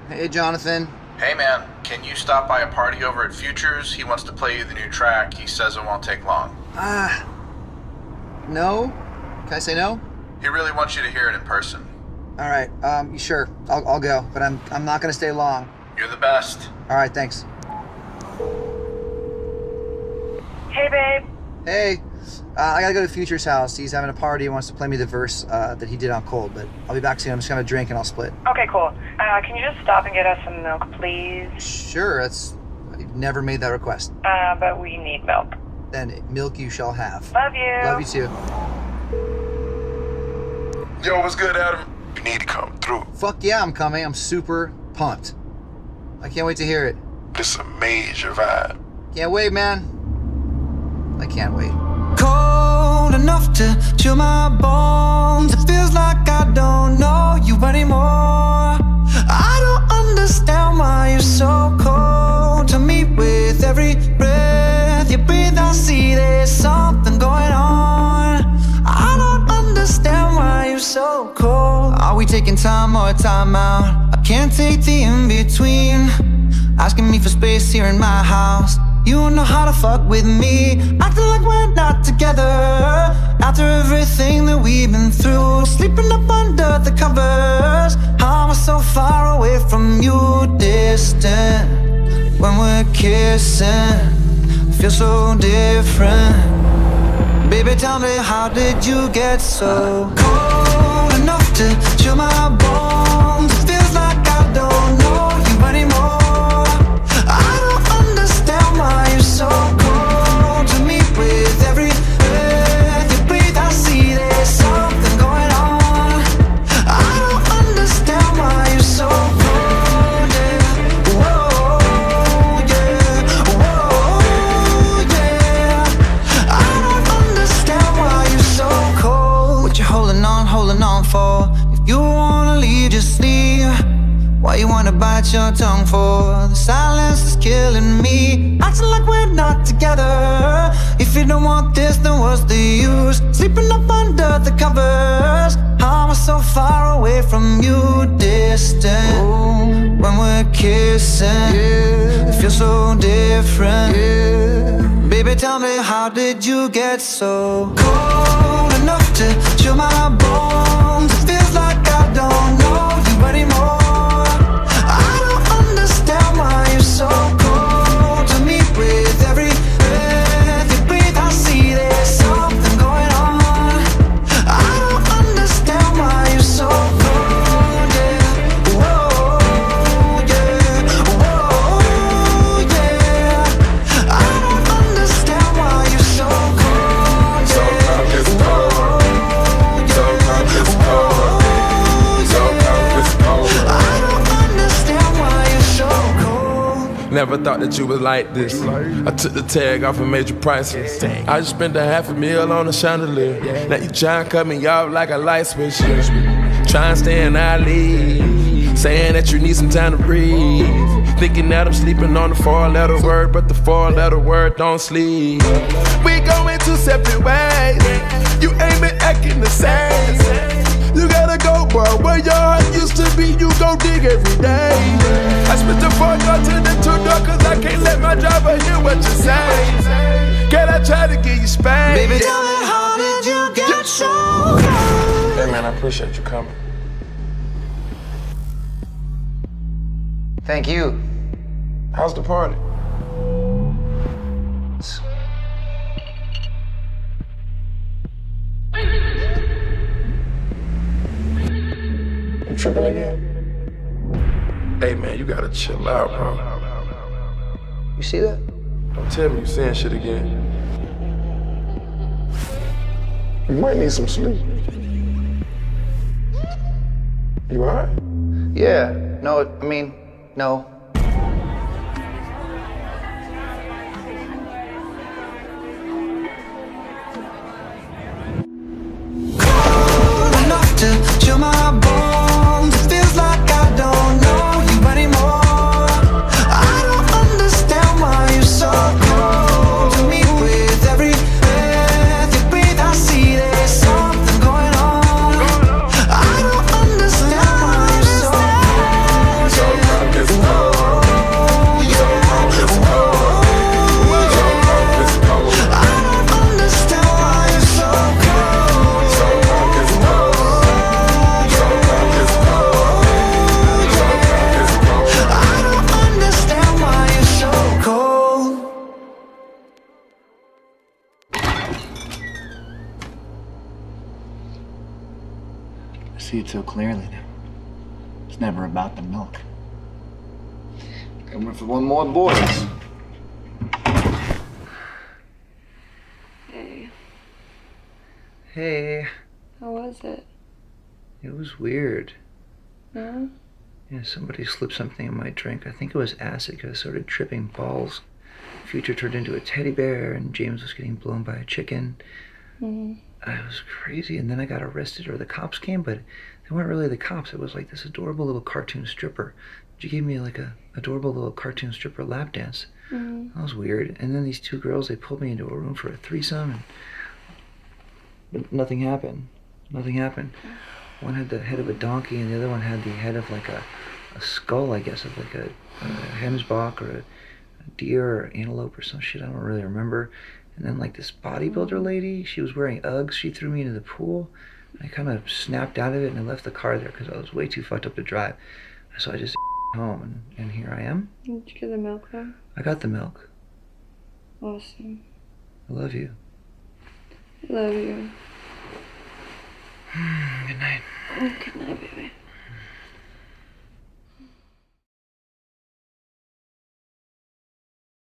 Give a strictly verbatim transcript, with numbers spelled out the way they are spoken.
Hey, Jonathan. Hey man, can you stop by a party over at Futures? He wants to play you the new track. He says it won't take long. Ah. Uh, no? Can I say no? He really wants you to hear it in person. All right, um, sure. I'll, I'll go, but I'm, I'm not gonna stay long. You're the best. All right, thanks. Hey, babe. Hey. Uh, I gotta go to Future's house. He's having a party. He wants to play me the verse uh, that he did on Cold, but I'll be back soon. I'm just gonna drink and I'll split. Okay, cool. Uh, can you just stop and get us some milk, please? Sure, that's... I've never made that request. Uh, but we need milk. Then milk you shall have. Love you. Love you too. Yo, what's good, Adam? You need to come through. Fuck yeah, I'm coming. I'm super pumped. I can't wait to hear it. This is a major vibe. Can't wait, man. I can't wait. Cold enough to chill my bones. It feels like I don't know you anymore. I don't understand why you're so cold to me. With every breath you breathe, I see there's something going on. I don't understand why you're so cold. Are we taking time or time out? I can't take the in-between. Asking me for space here in my house. You don't know how to fuck with me, acting like we're not together. After everything that we've been through, sleeping up under the covers. How am I so far away from you, distant? When we're kissing, feel so different. Baby, tell me, how did you get so cold enough to chill my bones? It feels like I don't know you anymore. I don't understand why you're so cold to me. With every breath you breathe, I see there's something going on. I don't understand why you're so cold, yeah. Whoa, yeah, whoa, yeah. I don't understand why you're so cold. What you holding on, holding on for? If you wanna leave, just leave. Why you wanna bite your tongue for? The silence is killing me, acting like we're not together. If you don't want this, then what's the use? Sleeping up under the covers. How am I so far away from you, distant? Ooh. When we're kissing, yeah. It feels so different, yeah. Baby, tell me, how did you get so cold enough to chill my bones? It feels like I don't know you anymore. Why you're so cold to me. With every breath you breathe, I see there's something going on. I don't understand why you're so cold, yeah. Whoa, yeah, whoa, yeah. I don't understand why you're so cold, yeah. So cold, it's cold. So cold, it's cold. So cold, it's cold. I don't understand why you're so cold. Never thought that you was like this. I took the tag off and made you priceless. I just spent a half a meal on a chandelier. Now you tryna cut me off like a light switch. Tryna stay in our league, saying that you need some time to breathe. Thinking that I'm sleeping on the four-letter word, but the four-letter word don't sleep. We going two separate ways. You ain't been acting the same. You gotta go, bro. Where your heart used to be, you go dig every day. I spit the fuck out to the two door, cause I can't let my driver hear what you say. Can I try to get you spanked? Baby, tell me, how did you get so cold? Hey man, I appreciate you coming. Thank you. How's the party? You tripping again? Hey man, you gotta chill out, bro. You see that? Don't tell me you saying shit again. You might need some sleep. You alright? Yeah. No, I mean, no. Cold enough to chill my bones. It feels like I don't know you anymore. I don't understand why you're so cold to me. With every breath you breathe, I see there's something going on. I don't understand why you're so cold. it so clearly now. It's never about the milk. I went for one more, boys. Hey, Hey, how was it? it was weird. Yeah? Yeah, somebody slipped something in my drink. I think it was acid because I started tripping balls. Future turned into a teddy bear and James was getting blown by a chicken. Mm-hmm. It was crazy. And then I got arrested, or the cops came, but they weren't really the cops. It was like this adorable little cartoon stripper. She gave me like a adorable little cartoon stripper lap dance. Mm-hmm. That was weird. And then these two girls, they pulled me into a room for a threesome, and but nothing happened. Nothing happened. One had the head of a donkey, and the other one had the head of like a, a skull, I guess, of like a, a hemsbok or a, a deer or antelope or some shit. I don't really remember. And then like this bodybuilder lady, she was wearing Uggs. She threw me into the pool. I kind of snapped out of it and I left the car there because I was way too fucked up to drive. So I just home, and, and here I am. Did you get the milk though? I got the milk. Awesome. I love you. I love you. Good night. Good night, baby.